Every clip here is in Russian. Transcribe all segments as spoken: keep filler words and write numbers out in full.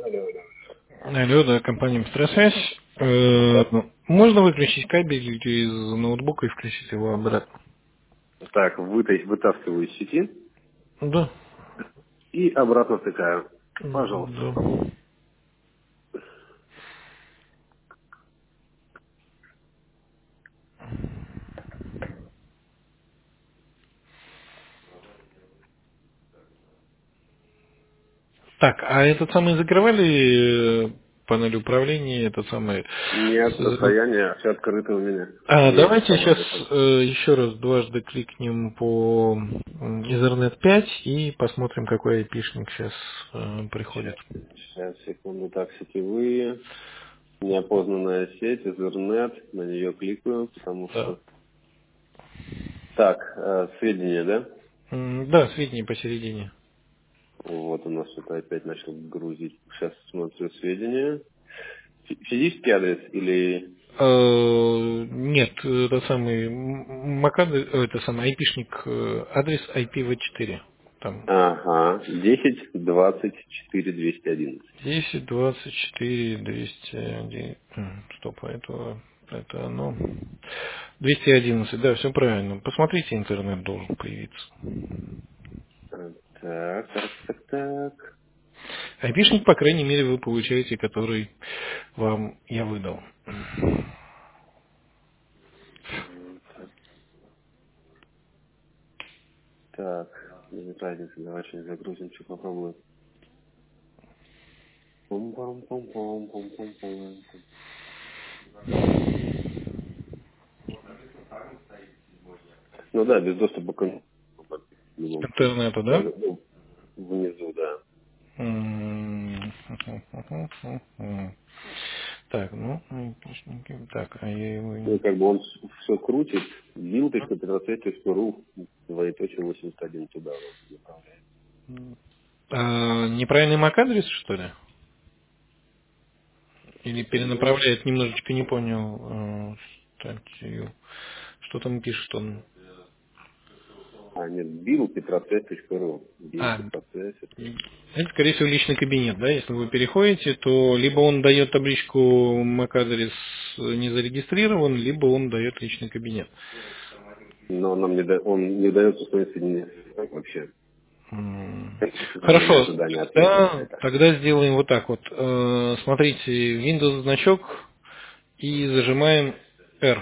Алло, да, компания «Быстросвязь». Э, Да. Можно выключить кабель из ноутбука и включить его обратно? Так, вытай- вытаскиваю из сети Да. и обратно втыкаю. Пожалуйста. Да. Так, а этот самый закрывали э, панель управления, этот самый... Нет, с- состояние все открыто у меня. А, И это давайте самое. сейчас это- еще раз дважды кликнем по м, Ethernet пять и посмотрим, какой айпишник сейчас приходит. Сейчас, сейчас, секунду. Так, сетевые. Неопознанная сеть, Ethernet. На нее кликаю, потому Да. что... Так, э, сведения, да? М, Да, сведения посередине. Вот у нас что-то опять начал грузить. Сейчас смотрю сведения. Фи- Физический адрес или... Э, Нет, это самый MAC адрес, это самый айпишник, э, адрес ай пи ви четыре. Там Ага, десять двадцать четыре двести одиннадцать. десять двадцать четыре двести один. М, Стоп, а это, это оно. двести одиннадцать, да, все правильно. Посмотрите, интернет должен появиться. А, Так, так, так, так. Айпишник, по крайней мере, вы получаете, который вам я выдал. М, Так, так. Нет разницы, давай что-нибудь загрузим, что попробуем. пум пам пум пум пум пум пум Ну да, без доступа к ин- в К любом случае. интернету, да? Даже, ну, внизу, да. М, Так, ну, айпишники. Так, а я его... Ну, не- как бы он все крутит, build.петросвет.ру, двоеточие восемьдесят один туда вот направляет. А, неправильный MAC-адрес, что ли? Или Секунду. перенаправляет немножечко, не понял э, статью. Что там пишет он? А, нет, build.петросвет.ру. А, build.петросвет. это, скорее всего, личный кабинет, да? Если вы переходите, то либо он дает табличку MAC-адрес не зарегистрирован, либо он дает личный кабинет. Но нам не да- он не дает установить соединение вообще. М. Для Хорошо, ожидания ответа тогда, какая-то. тогда сделаем вот так вот. Э, Смотрите, Windows значок и зажимаем R.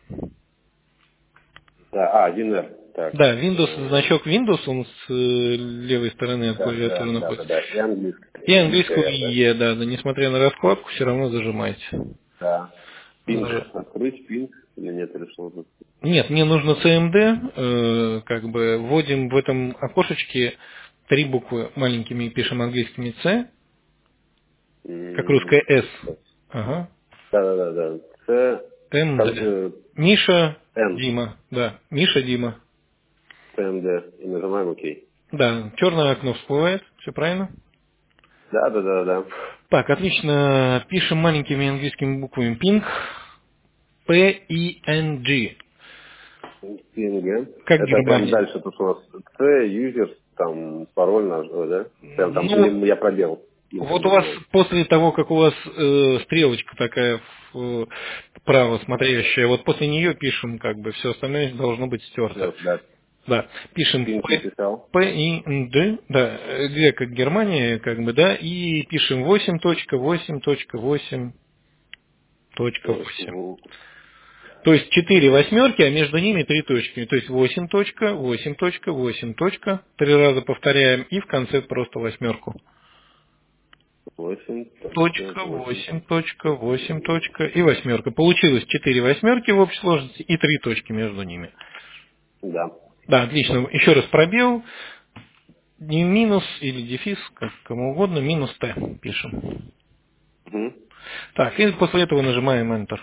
Да, а, один эр. Так. Да, Windows, э, значок Windows, он с э, левой стороны от Да, да, клавиатуры да, да, находится. да. И английский. И Английская английскую эр, да? E, да, да, несмотря на раскладку, все равно зажимаете. Да. Пинг. Заж- Открыть пинг или нет, или что нужно? Нет, мне нужно си эм ди, э, как бы вводим в этом окошечке три буквы маленькими и пишем английскими C, как М, русская S. Ага. Да, да, да, да. С, эм ди. как, э, Миша, Н, Дима, да, Миша, Дима. Т М Д. И нажимаем ОК. Да, черное окно всплывает, все правильно? Да, да, да, да. Так, отлично. Пишем маленькими английскими буквами ping, P I N G, Пинг. как Это прям Германия. дальше, тут у нас С, юзер, там, пароль наш, э, да? Прям там, Ну, или я пробел. Интер вот у вас нажимаю. после того, как у вас э, стрелочка такая в- вправо смотрящая, вот после нее пишем, как бы все остальное должно быть стерто. Все, да. Да, пишем Пинг P, написал. P I N D, да, э, Г как Германия, как бы, да, и пишем восемь точка восемь точка восемь точка Э, восемь. в- То есть четыре восьмерки, а между ними три точки. То есть восемь точка восемь точка восемь точка, три раза повторяем и в конце просто восьмерку. восемь точка Точка, восемь. восемь точка, восемь точка и восьмерка. Получилось четыре восьмерки в общей сложности и три точки между ними. Да. Да, отлично. Еще раз пробел, не минус или дефис, как кому угодно, минус Т пишем. Мгм. Так, и после этого нажимаем Enter.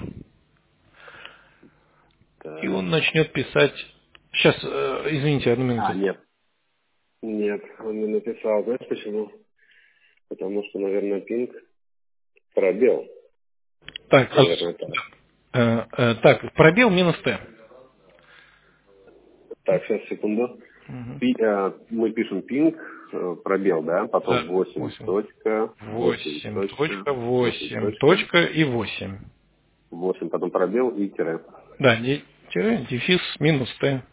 И Так. он начнет писать. Сейчас, э, извините, одну А, минуту. нет. Нет, он не написал. Знаешь почему? Потому что, наверное, пинг пробел. Так, Наверное, так. э, э, так, пробел минус Т. Так, сейчас, секунду. Мгм. Пи- а, мы пишем пинг, э, пробел, да? Потом Да, восемь восемь. точка, восемь восемь точка, точка восемь восемь точка, точка и восемь. восемь, потом пробел и тире. Да, де- тире, дефис, минус Т.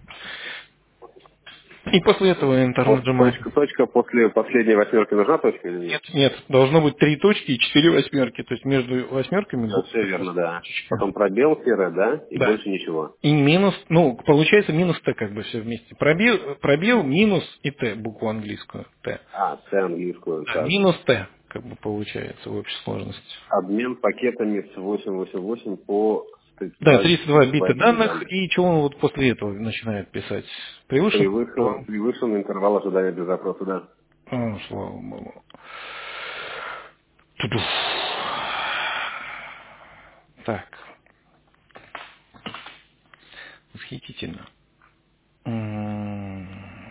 И после этого Enter Пос- нажимаем. Точка, точка, после последней восьмерки нужна точка или нет? Нет, нет, должно быть три точки и четыре восьмерки. То есть между восьмерками Да, будут все как раз верно, да. точечки. Потом пробел, тире, да? И Да. больше ничего. И минус, ну, получается минус Т как бы все вместе. Пробел, пробел минус и Т, букву английскую. Т. А, С английскую, Да, так. минус Т, как бы получается в общей сложности. Обмен пакетами с восемьсот восемьдесят восемь по Да, тридцать тридцать два два бита бита данных, данных. и что он вот после этого начинает писать? Превышен? Превышен, превышен интервал ожидания для запроса, да. О, слава богу. Ту-ду. Так, восхитительно. М.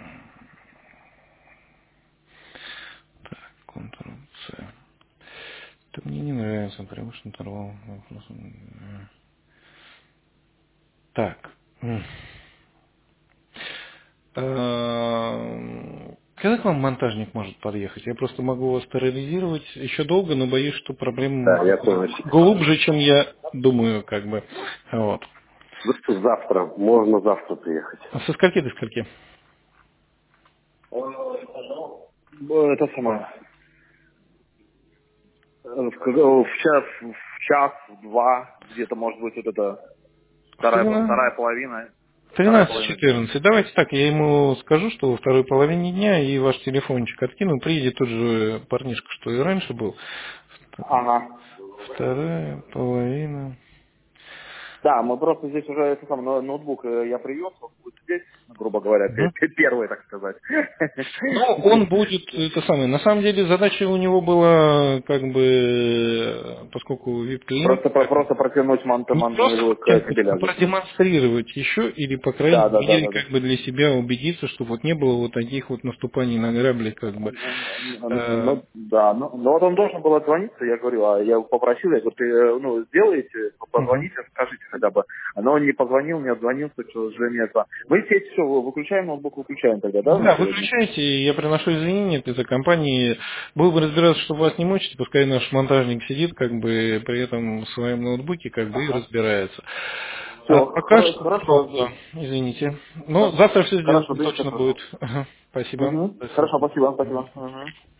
Так, Ctrl-C. Это мне не нравится, превышен интервал. Так. М. Эм, Когда к вам монтажник может подъехать? Я просто могу вас терроризировать еще долго, но боюсь, что проблема Да, я понял. глубже, чем я думаю, как бы. Вот. Ну что, завтра, можно завтра приехать. А со скольки до скольки? Ну, это самое. Э, В, к- в час, в час, в два, где-то, может быть, вот это В вторая, вторая половина, вторая тринадцать половина дня. четырнадцать. Давайте так, я ему скажу, что во второй половине дня и ваш телефончик откину. Приедет тот же парнишка, что и раньше был. Ага. Вторая половина. Да, мы просто здесь уже это сам но- ноутбук э, я привез, он будет здесь, грубо говоря, пе- Мгм. пе- первый, так сказать. Ну, он будет, это самое, на самом деле задача у него была, как бы, э, поскольку вип-клиент, Просто, про- просто протянуть монт- не просто монтажу к протянуть, а кабелями. продемонстрировать еще, или, по крайней Да, да, да, мере, да, да. как бы для себя убедиться, чтобы вот не было вот таких вот наступаний на грабли, как бы. Э, Ну, да, ну, ну вот он должен был отзвониться, я говорю, а я его попросил, я говорю, ты, э, ну, сделайте, мгм. позвоните, скажите хотя бы. Но он не позвонил, не отзвонился, что уже нет. Мы сеть все, выключаем ноутбук, выключаем тогда, да, на Да, сегодня? выключайте, я приношу извинения от этой компании. Был бы разбираться, чтобы вас не мучить, пускай наш монтажник сидит, как бы, при этом в своем ноутбуке, как бы, и Ага. разбирается. А Все, пока что, хорошо, ну, да, извините. Но завтра все хорошо, сделано двинемся. точно будет. Ага, спасибо. Угу. До Хорошо, свидания. спасибо, спасибо. Мгм.